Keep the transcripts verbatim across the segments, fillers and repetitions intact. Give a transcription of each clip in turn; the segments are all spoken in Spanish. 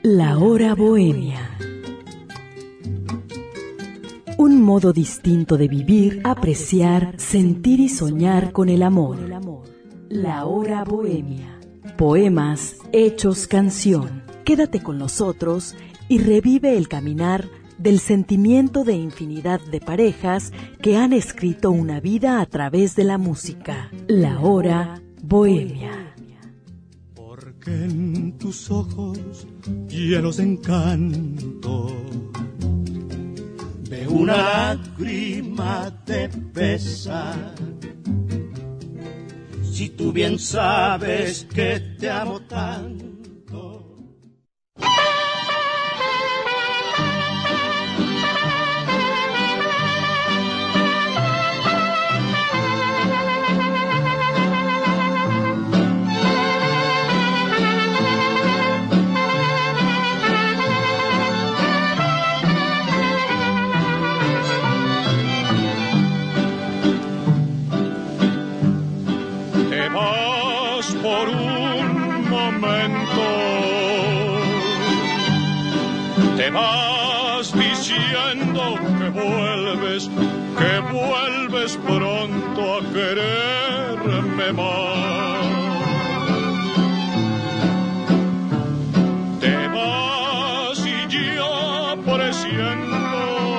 La hora bohemia. Un modo distinto de vivir, apreciar, sentir y soñar con el amor. La hora bohemia. Poemas, hechos, canción. Quédate con nosotros y revive el caminar del sentimiento de infinidad de parejas que han escrito una vida a través de la música. La hora bohemia. Porque en tus ojos llenos de encanto veo una lágrima de pesar. Si tú bien sabes que te amo tanto. Por un momento te vas diciendo que vuelves, que vuelves pronto a quererme más. Te vas y yo presiento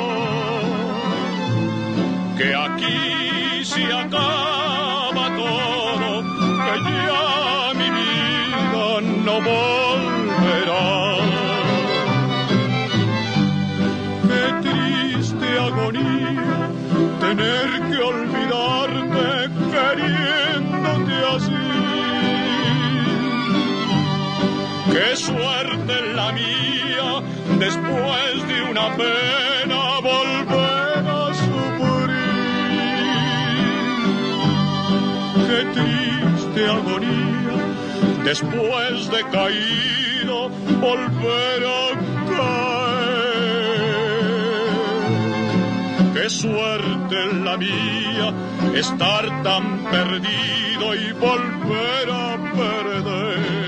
que aquí se acaba todo, que ya mi vida no volverá. Qué triste agonía tener que olvidarte queriéndote así. Qué suerte la mía después de una pena volver a sufrir. Qué triste agonía después de caído volver a caer. Qué suerte la mía estar tan perdido y volver a perder.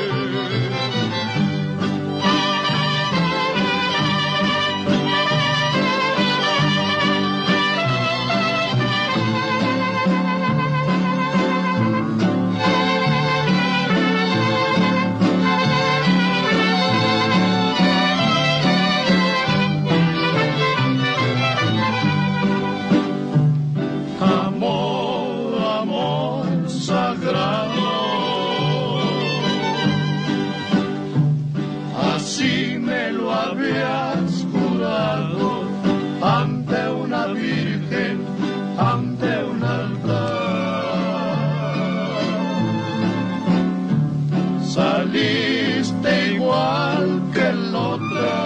Saliste igual que la otra,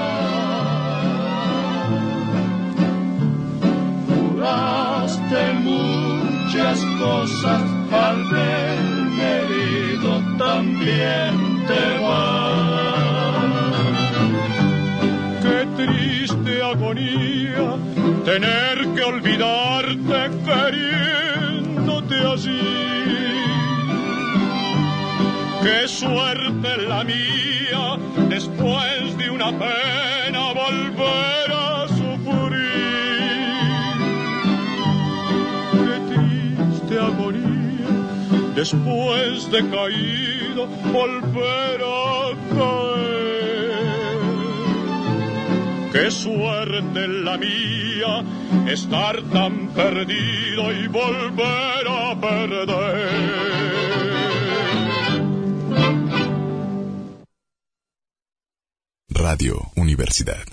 juraste muchas cosas, al verme herido también te vas. Qué triste agonía tener que olvidarte queriéndote así. Qué suerte la mía después de una pena volver a sufrir. Qué triste agonía después de caído volver a caer. Qué suerte la mía estar tan perdido y volver a perder. Radio Universidad.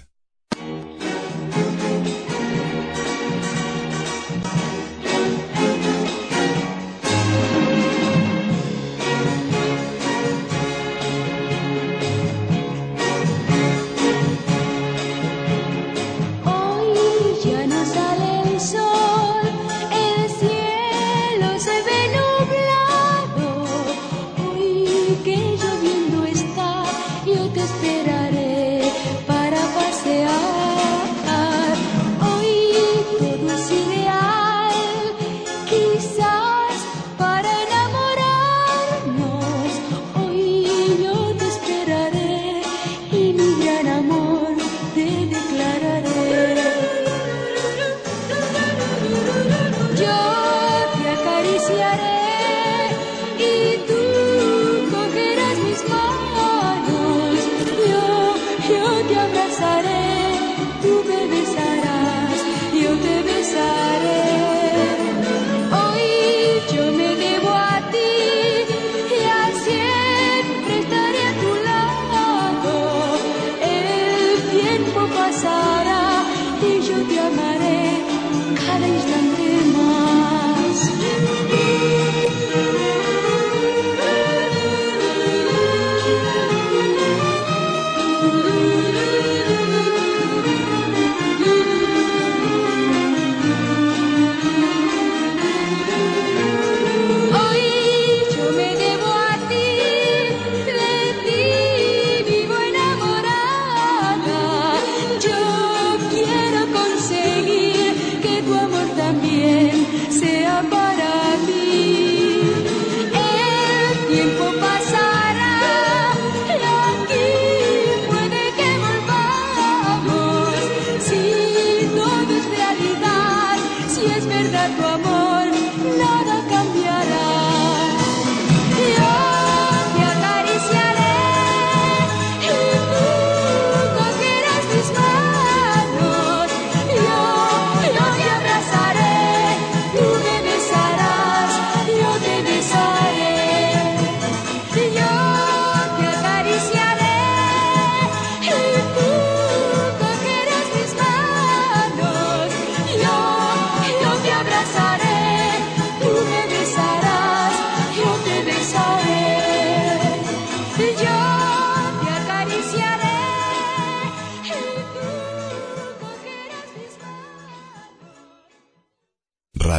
Que lloviendo está, yo te esperaré para pasar.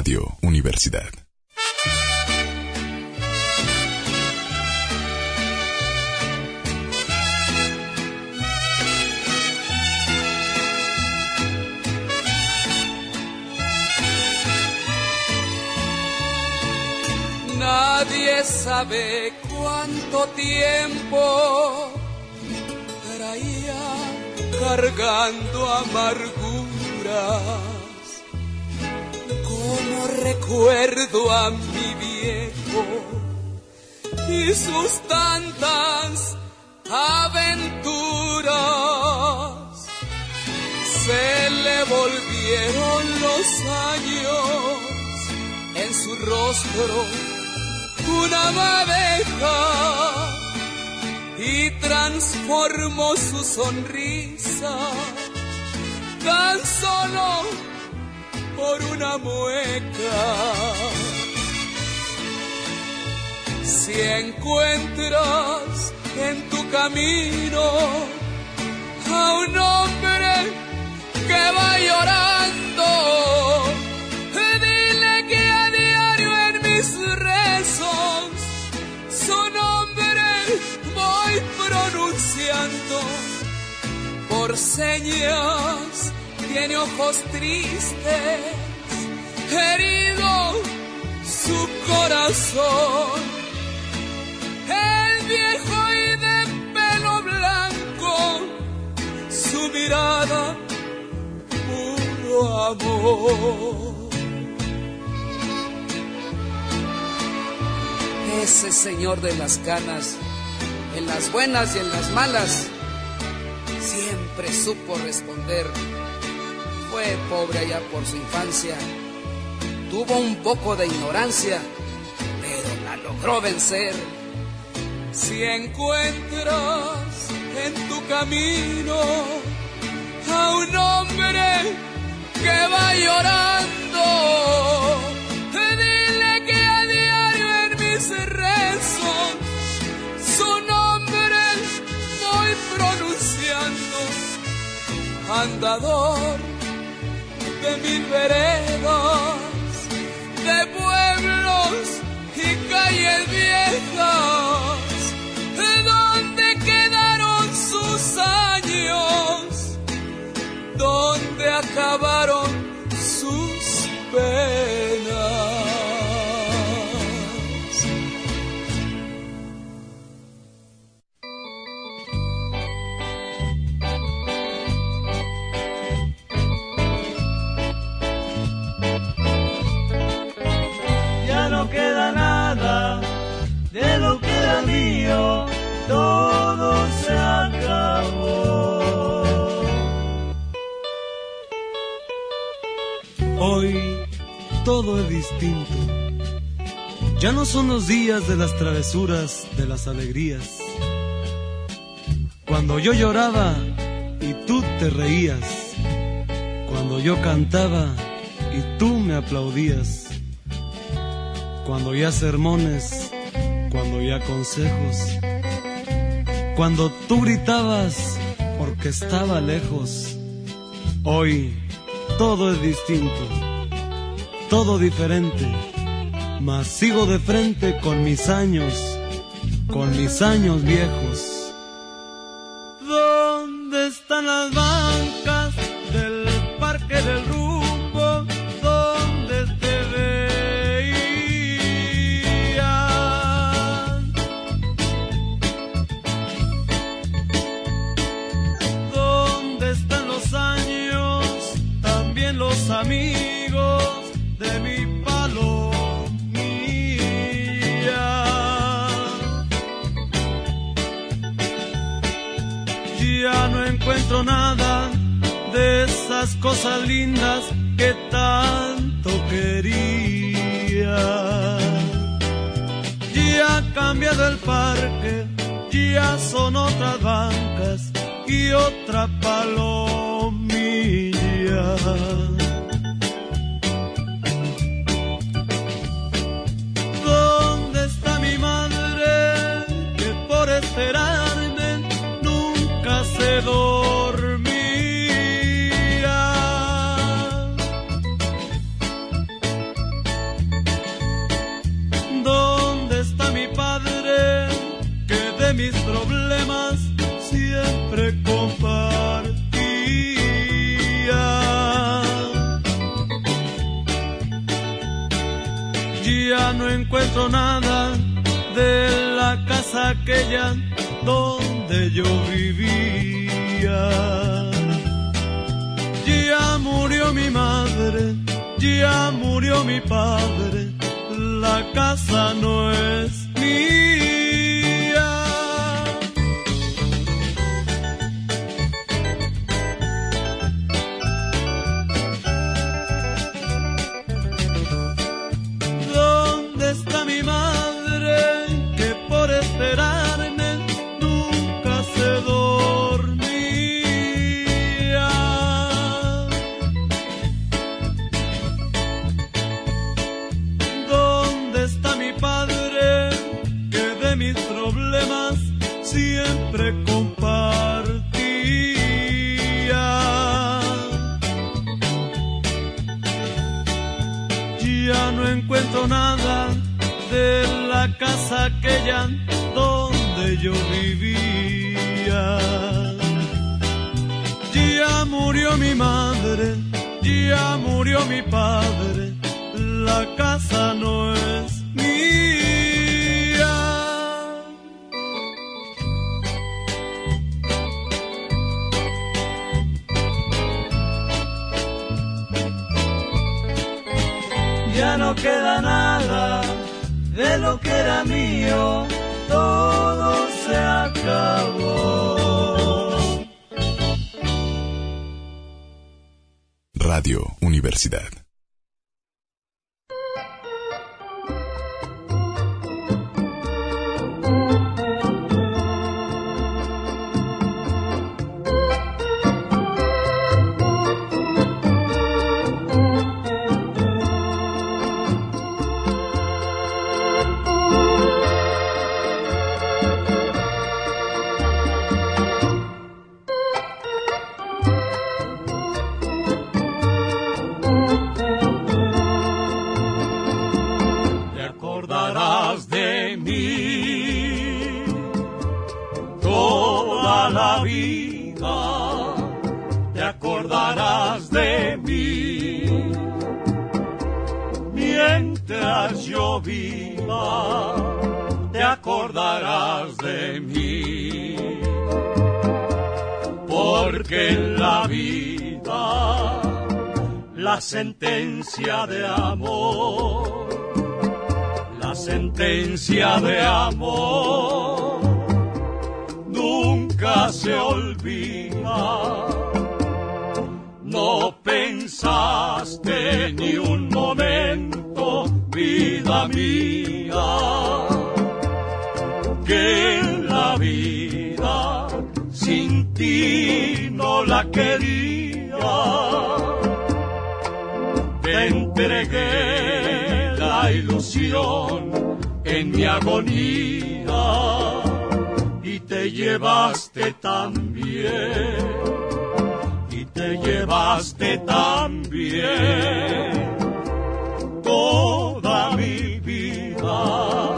Radio Universidad. Nadie sabe cuánto tiempo traía cargando amarguras. Como recuerdo a mi viejo y sus tantas aventuras. Se le volvieron los años en su rostro una madeja y transformó su sonrisa tan solo por una mueca. Si encuentras en tu camino a un hombre que va llorando, dile que a diario en mis rezos su nombre voy pronunciando. Por señas tiene ojos tristes, herido su corazón. El viejo y de pelo blanco, su mirada puro amor. Ese señor de las canas, en las buenas y en las malas, siempre supo responder. Fue pobre allá por su infancia, tuvo un poco de ignorancia, pero la logró vencer. Si encuentras en tu camino a un hombre que va llorando, dile que a diario en mis rezos su nombre voy pronunciando. Andador de mil veredas, de pueblos y calles viejas, ¿dónde quedaron sus años? ¿Dónde acabaron sus penas? No queda nada de lo que era mío, todo se acabó. Hoy todo es distinto. Ya no son los días de las travesuras, de las alegrías. Cuando yo lloraba y tú te reías, cuando yo cantaba y tú me aplaudías. Cuando ya sermones, cuando ya consejos, cuando tú gritabas porque estaba lejos. Hoy todo es distinto, todo diferente, mas sigo de frente con mis años, con mis años viejos. ¿Dónde están las bancas del Parque del Rumbo? ¿Dónde te los amigos de mi palomilla? Ya no encuentro nada de esas cosas lindas que tanto quería. Ya ha cambiado el parque, ya son otras bancas y otra palomilla. ¿Dónde está mi madre que por esperarme nunca se dormía? encuentro nada de la casa aquella donde yo vivía. Ya murió mi madre, ya murió mi padre, la casa no es mía. ¿Dónde está mi madre que por esperarme nunca se dormía? ¿Dónde está mi padre que de mis problemas siempre compartía? Ya no encuentro nada de la casa aquella donde yo vivía. Ya murió mi madre, ya murió mi padre, la casa no es mía. Ya no queda nada de lo que era mío, todo se acabó. Radio Universidad. Yo viva, te acordarás de mí, porque en la vida la sentencia de amor, la sentencia de amor nunca se olvida. No pensaste ni un momento, vida mía, que la vida sin ti no la quería. Te entregué la ilusión en mi agonía y te llevaste también, y te llevaste también toda mi vida.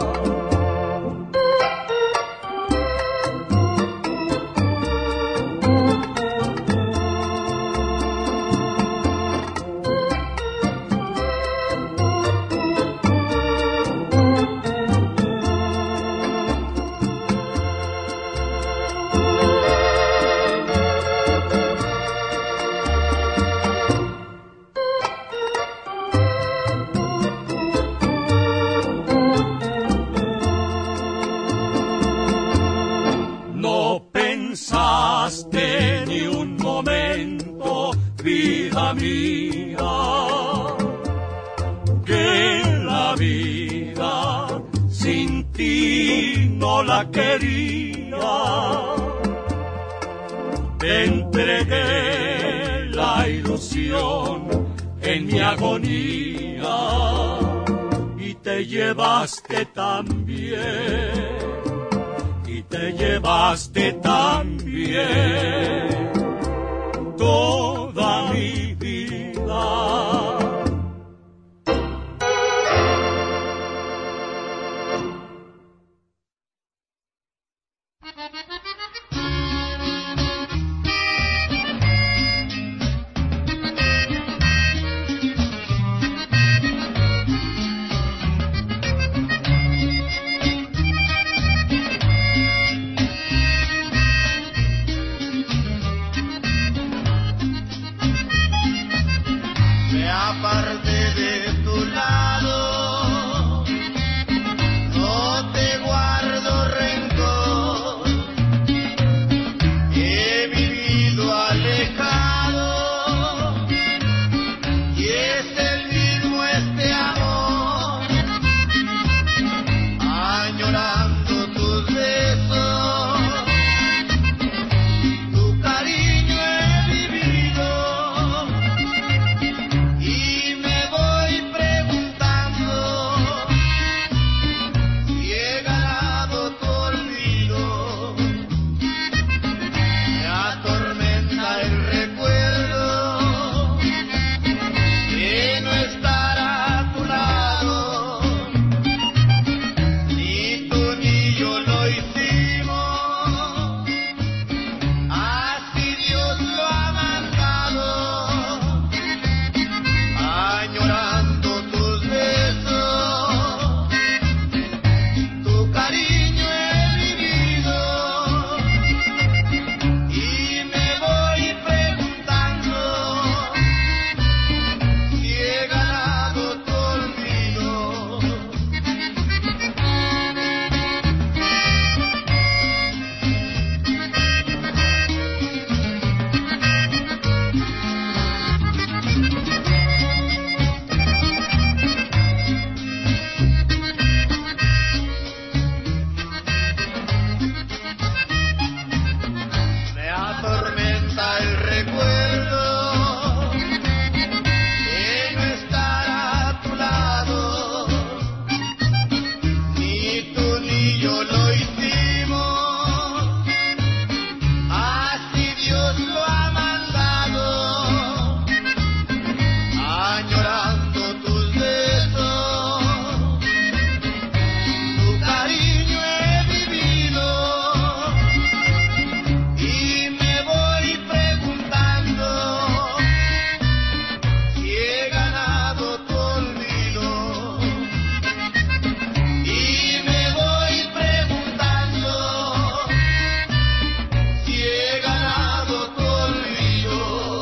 Ni un momento, vida mía, que la vida sin ti no la quería. Te entregué la ilusión en mi agonía y te llevaste también, y te llevaste también toda mi vida. yo lo hicimos, así Dios lo ha mandado, añorando tus besos, tu cariño he vivido, y me voy preguntando si he ganado tu olvido, y me voy preguntando si he ganado tu olvido,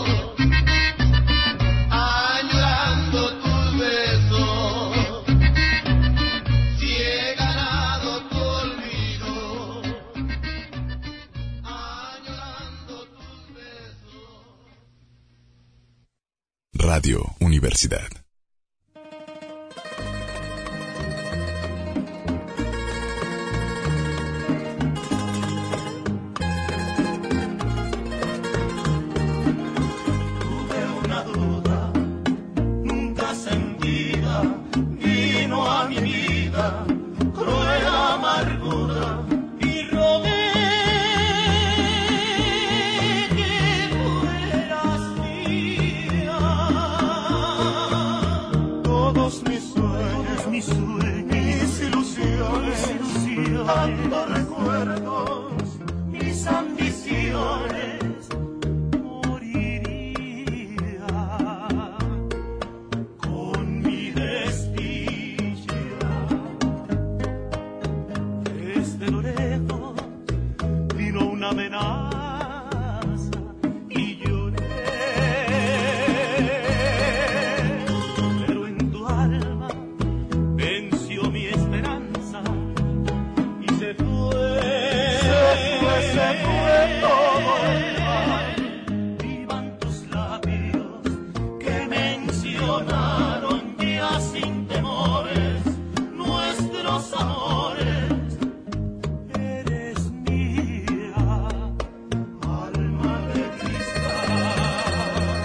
añorando tus besos, si he ganado tu olvido, añorando tus besos. Radio Universidad. Tuve una duda nunca sentida, vino a mi vida cruel amargura y rogué que fueras mía. Todos mis sueños, mis sueños, mis ilusiones, tantos recuerdos, mis ambiciones, moriría con mi desdicha. Desde lo lejos vino una amenaza y lloré, pero en tu alma venció mi esperanza y se fue. Se fue, se fue todo el mal. Vivan tus labios que mencionaron ya sin temores nuestros amores. Eres mía, alma de cristal.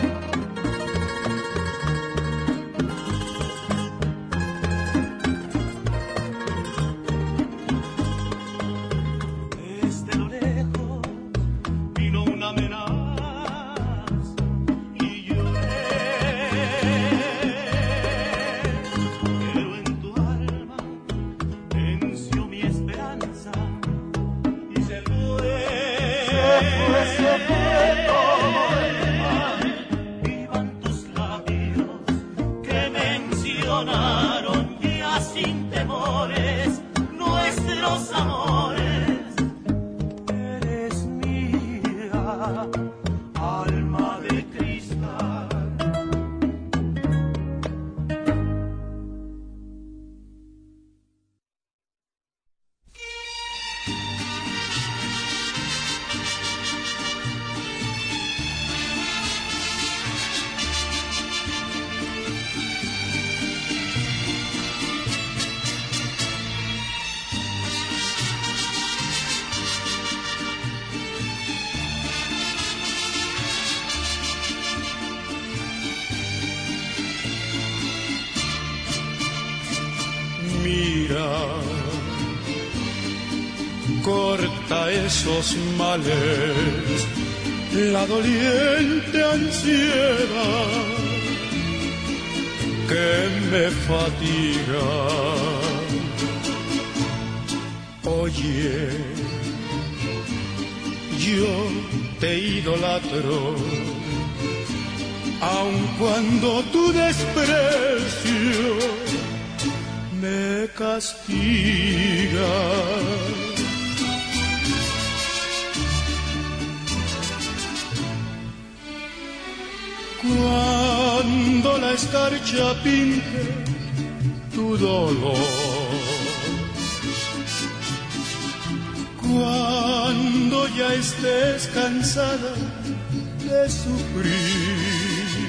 Desde lo lejos vino una amenaza y lloré, pero en tu alma venció mi esperanza y se fue. Se fue, se fue todo el mal. Vivan tus labios que mencionaron ya sin temores nuestros amores. Eres mía, alma de cristal. Mira, corta esos males, la doliente ansiedad que me fatiga. Oye, yo te idolatro, aun cuando tu desprecio me castiga. Cuando la escarcha pinte tu dolor, cuando ya estés cansada de sufrir,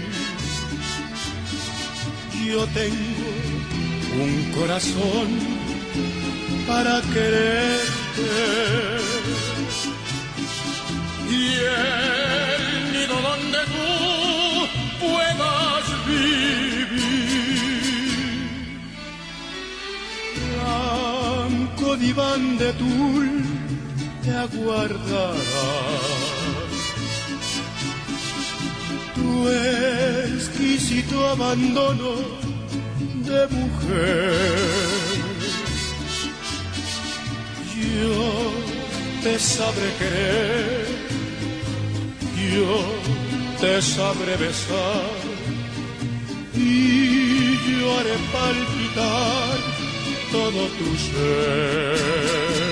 yo tengo un corazón para quererte y el nido donde tú puedas vivir. Blanco diván de tul te aguardará. Tu exquisito abandono de mujer, yo te sabré querer, yo te sabré besar y yo haré palpitar todo tu ser.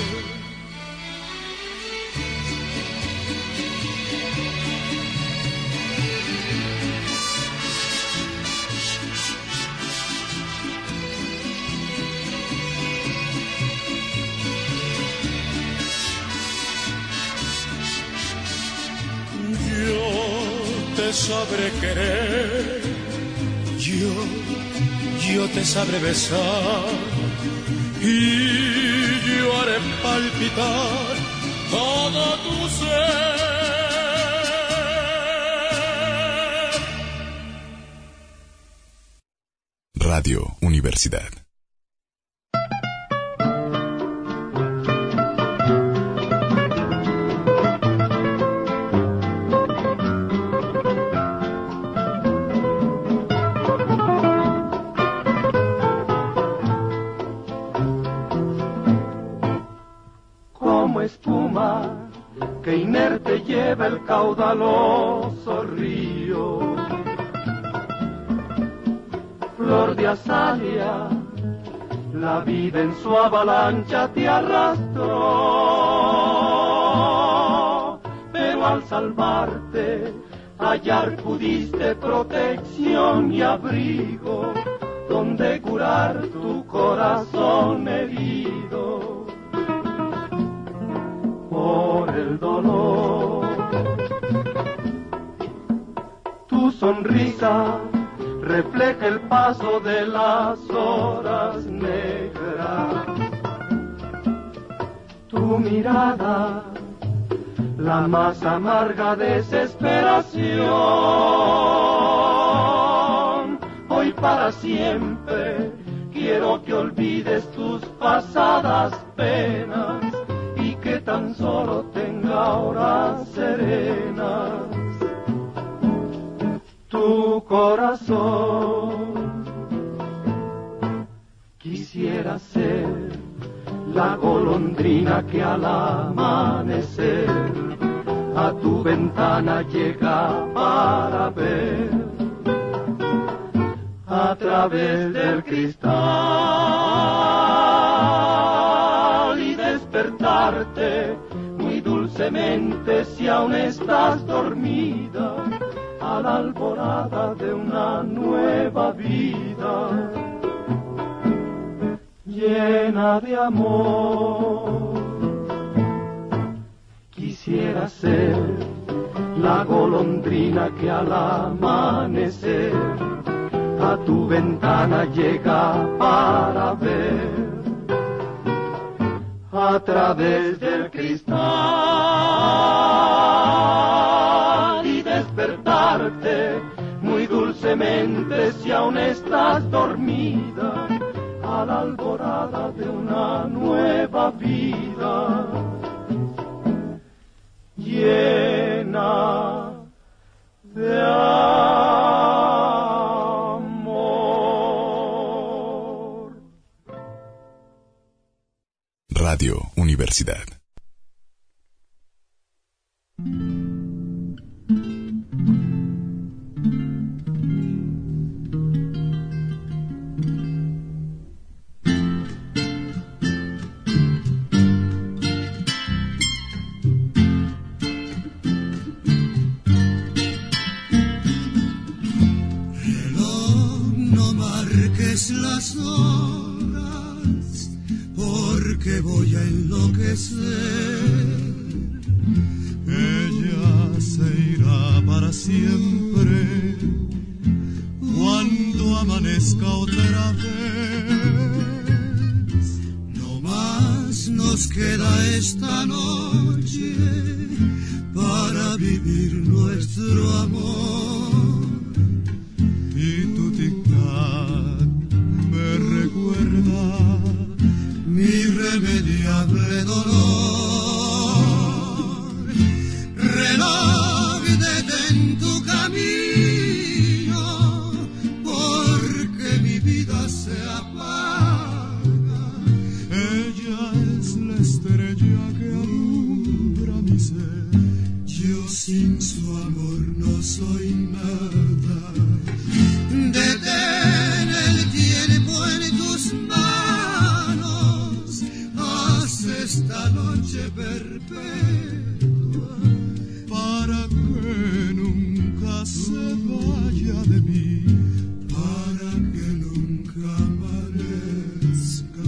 Yo te sabré querer, yo, yo te sabré besar y yo haré palpitar todo tu ser. Radio Universidad. Que inerte lleva el caudaloso río, flor de azalia, la vida en su avalancha te arrastró, pero al salvarte hallar pudiste protección y abrigo, donde curar tu corazón herido por el dolor. Tu sonrisa refleja el paso de las horas negras. Tu mirada, la más amarga desesperación. Hoy para siempre quiero que olvides tus pasadas penas, que tan solo tenga horas serenas. Tu corazón quisiera ser la golondrina que al amanecer a tu ventana llega para ver a través del cristal y despertarte muy dulcemente si aún estás dormida a la alborada de una nueva vida llena de amor. Quisiera ser la golondrina que al amanecer a tu ventana llega para ver a través del cristal y despertarte muy dulcemente si aún estás dormida a la alborada de una nueva vida llena de amor. Radio Universidad. Las horas, porque voy a enloquecer. Ella se irá para siempre cuando amanezca otra vez. No más nos queda esta noche para vivir nuestro amor. Y tu tic-tac me recuerda mi remedio de dolor. Reloj, detén tu camino, porque mi vida se apaga. Ella es la estrella que alumbra mi ser. Yo sin su amor no soy nada. Detén el tiempo en tus manos, haz esta noche perpetua, para que nunca se vaya de mí, para que nunca amanezca.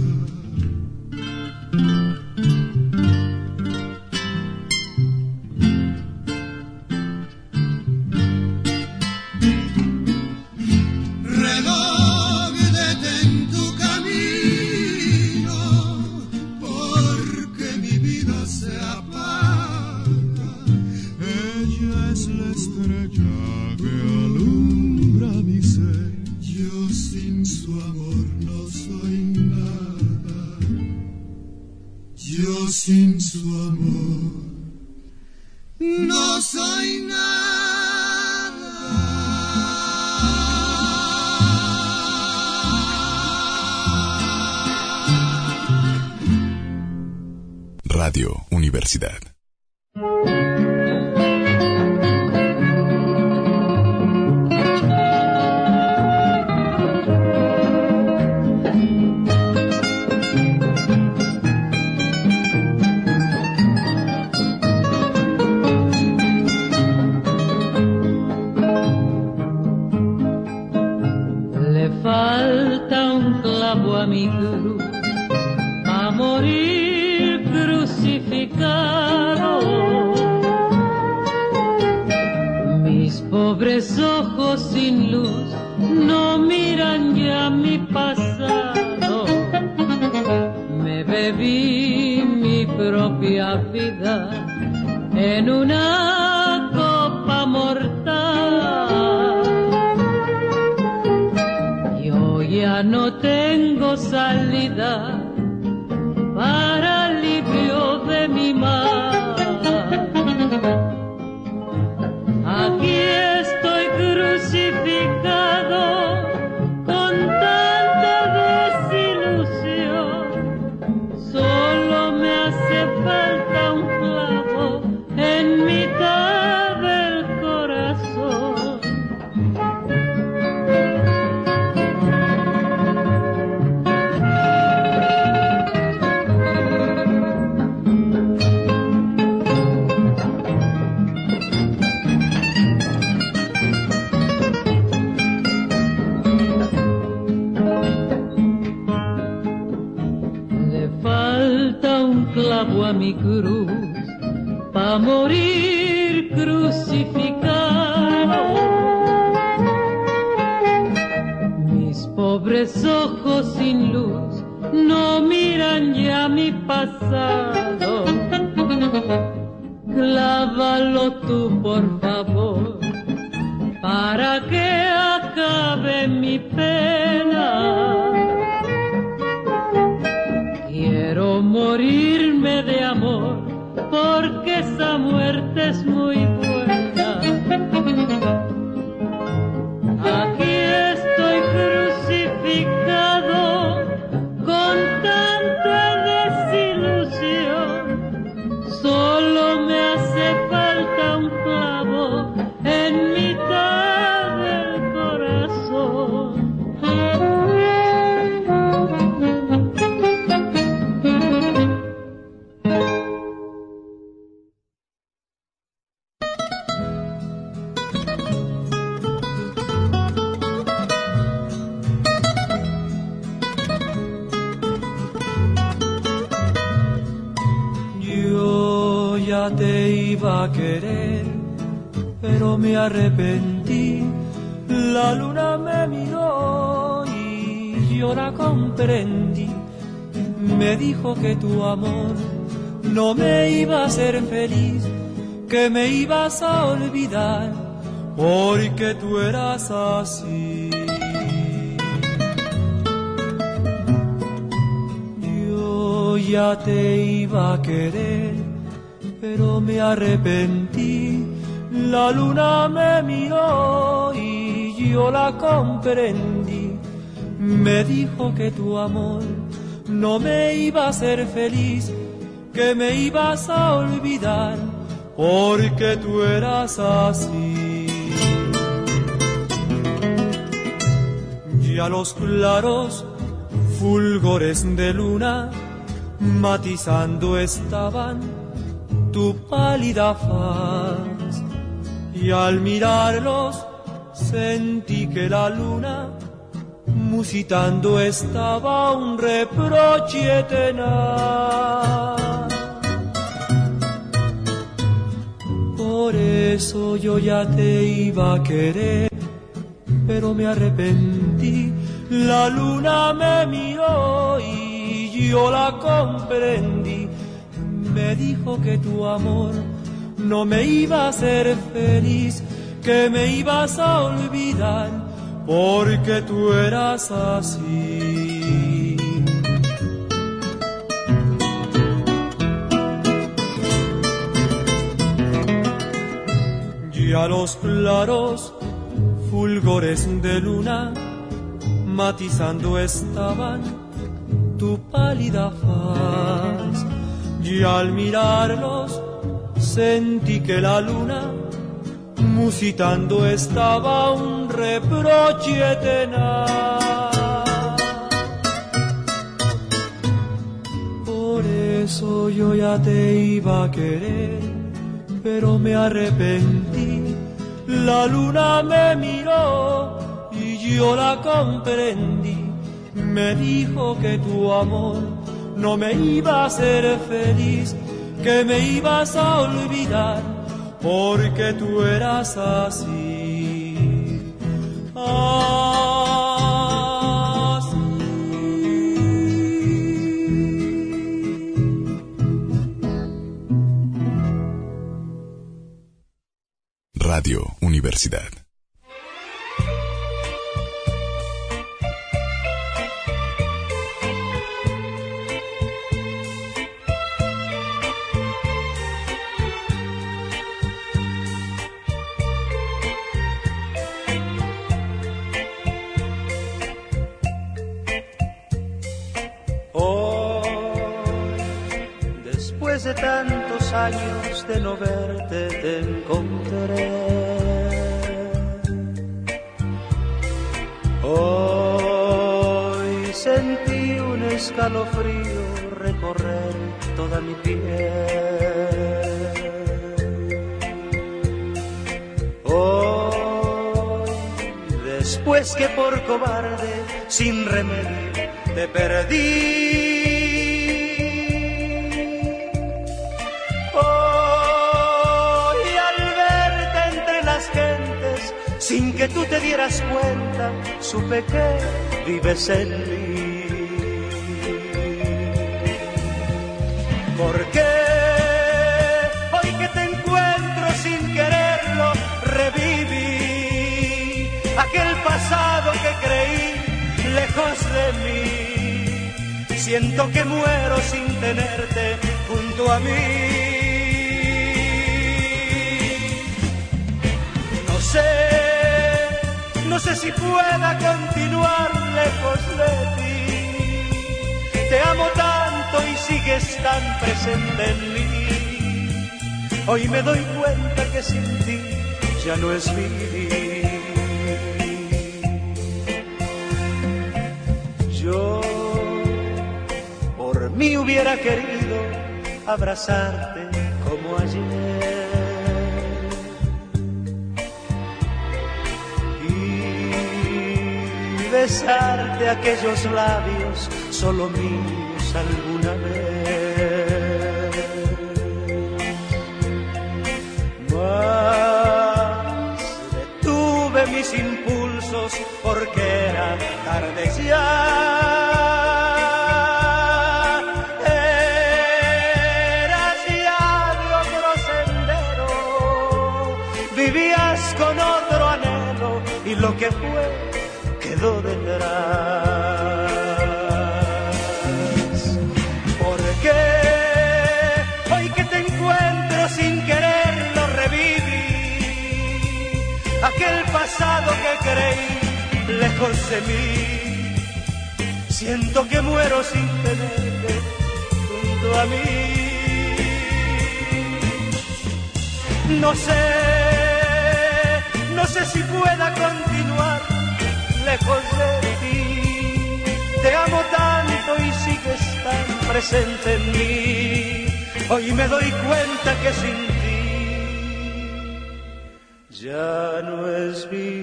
Sin su amor no soy nada. Radio Universidad. A mi cruz, a morir crucificado. Mis pobres ojos sin luz no miran ya mi pasado. Me bebí mi propia vida en una copa mortal. Ya no tengo salida para alivio de mi mal. Aquí estoy crucificado con tanta desilusión. Solo me hace falta un clavo en mitad del corazón. Clavo a mi cruz pa' morir crucificado. Mis pobres ojos sin luz no miran ya mi pasado. Clávalo tú por favor, para que acabe mi pena. Quiero morirme de amor, porque esa muerte es muy buena. Aquí estoy crucificado con tanta desilusión. Solo me hace falta un clavo en mitad del corazón. Te iba a querer, pero me arrepentí. La luna me miró y yo la comprendí. Me dijo que tu amor no me iba a hacer feliz, que me ibas a olvidar, porque tú eras así. ya te iba a querer, pero me arrepentí. La luna me miró y yo la comprendí. Me dijo que tu amor no me iba a hacer feliz, que me ibas a olvidar, porque tú eras así. Y a los claros fulgores de luna matizando estaban tu pálida faz, y al mirarlos sentí que la luna musitando estaba un reproche tenaz. Por eso yo ya te iba a querer, pero me arrepentí. La luna me miró y yo la comprendí. Me dijo que tu amor no me iba a hacer feliz, que me ibas a olvidar, porque tú eras así. Y a los claros fulgores de luna matizando estaban tu pálida faz, y al mirarlos sentí que la luna musitando estaba un reproche tenaz. Por eso yo ya te iba a querer, pero me arrepentí. La luna me miró y yo la comprendí. Me dijo que tu amor no me iba a hacer feliz, que me ibas a olvidar, porque tú eras así, así. Radio Universidad. Después de tantos años de no verte te encontré. Hoy sentí un escalofrío recorrer toda mi piel. Hoy, después que por cobarde, sin remedio, te perdí. Sin que tú te dieras cuenta, supe que vives en mí. Porque hoy que te encuentro sin quererlo, reviví aquel pasado que creí lejos de mí. Siento que muero sin tenerte junto a mí. No sé No sé si pueda continuar lejos de ti. Te amo tanto y sigues tan presente en mí. Hoy me doy cuenta que sin ti ya no es vivir. Yo por mí hubiera querido abrazarte como ayer. Besarte aquellos labios solo míos alguna vez. Mas detuve mis impulsos porque era tarde ya. Eras ya de otro sendero, vivías con otro anhelo y lo que fue quedó detrás. Porque aquel pasado que creí lejos de mí. Siento que muero sin tenerte junto a mí. No sé, no sé si pueda continuar lejos de ti. Te amo tanto y sigues tan presente en mí. Hoy me doy cuenta que sin ti ya no es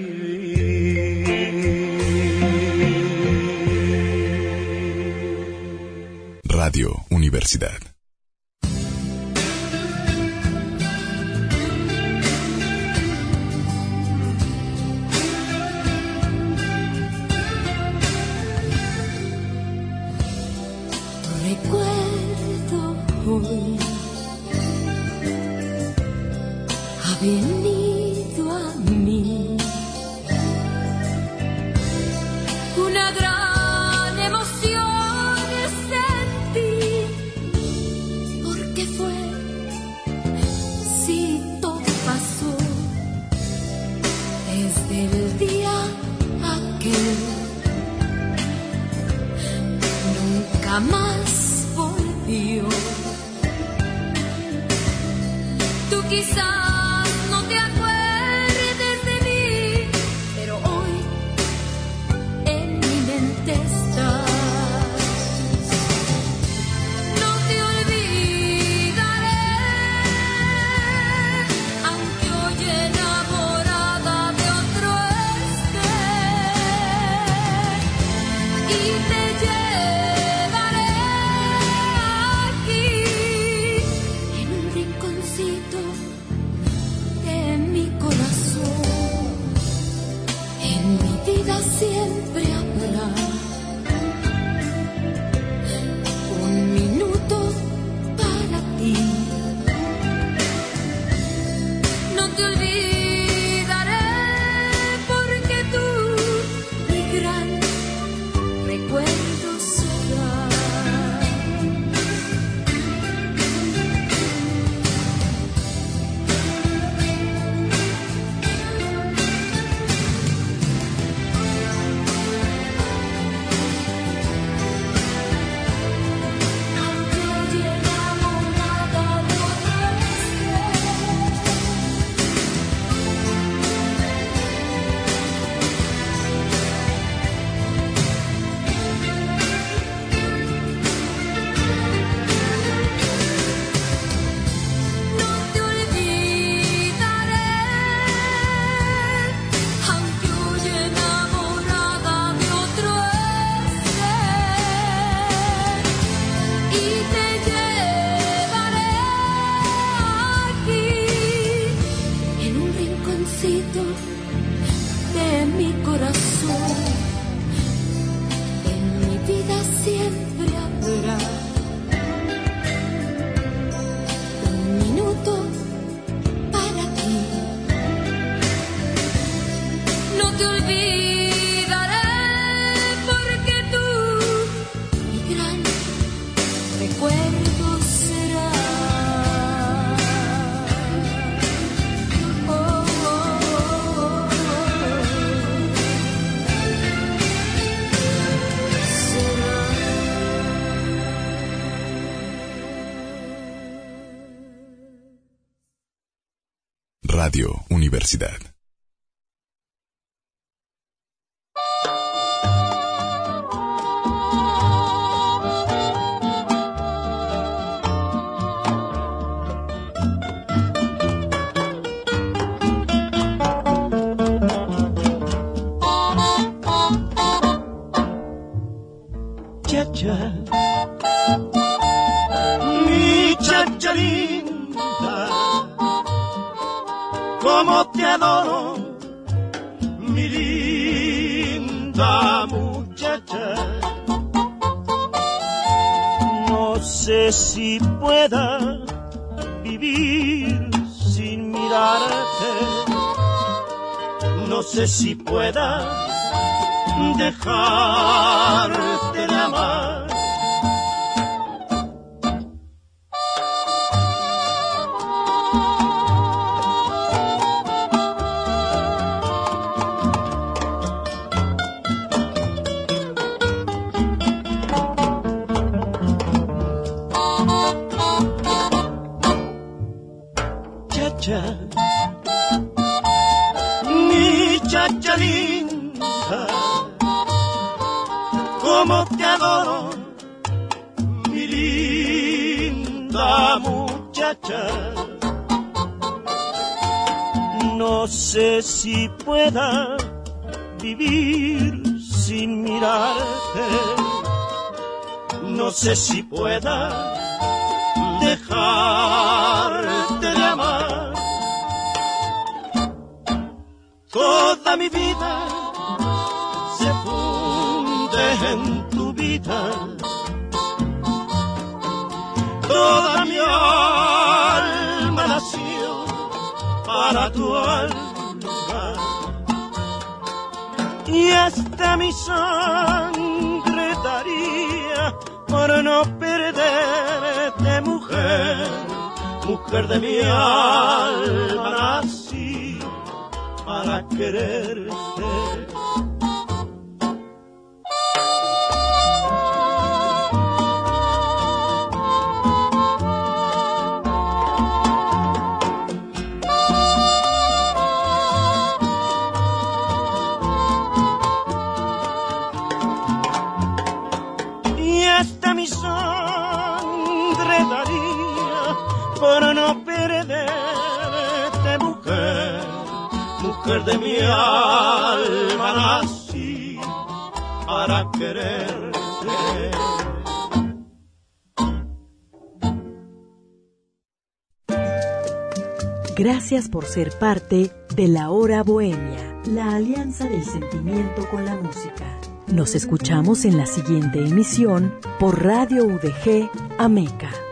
vivir. Radio Universidad. Recuerdo hoy ha venido a mí una gran emoción sentí, porque fue si todo pasó desde el día aquel, nunca más volvió. Tú quizás no te acuerdes de mí, pero hoy en mi mente estás. No te olvidaré, aunque hoy enamorada de otro esté, y te llevaré aquí en un rinconcito de mi corazón. En mi vida siempre habrá un minuto para ti. No te olvidaré, porque tú mi gran recuerdo serás. No te olvidaré, aunque hoy enamorada de otro esté, y te llevaré aquí en un rinconcito de mi corazón. En mi vida siempre habrá un minuto para ti. No te olvidaré, porque tú mi gran recuerdo serás. Oh, oh, oh, oh. Radio Universidad. Chacha, mi chacha linda, cómo te adoro, mi linda muchacha. No sé si pueda vivir sin mirarte, no sé si pueda dejarte de amar. muchacha, mi chacha linda, como te adoro, mi linda muchacha. No sé si pueda vivir sin mirarte, no sé si pueda dejarte de amar. Toda mi vida se funde en tu vida, toda mi alma nació para tu alma, y hasta mi sangre daría por no perderte, mujer, mujer de mi alma, nací para quererte. Hasta mi sangre daría por no perderte, mujer, mujer de mi alma, nací para quererte. Gracias por ser parte de La Hora Bohemia, la alianza del sentimiento con la música. Nos escuchamos en la siguiente emisión por Radio U D G Ameca.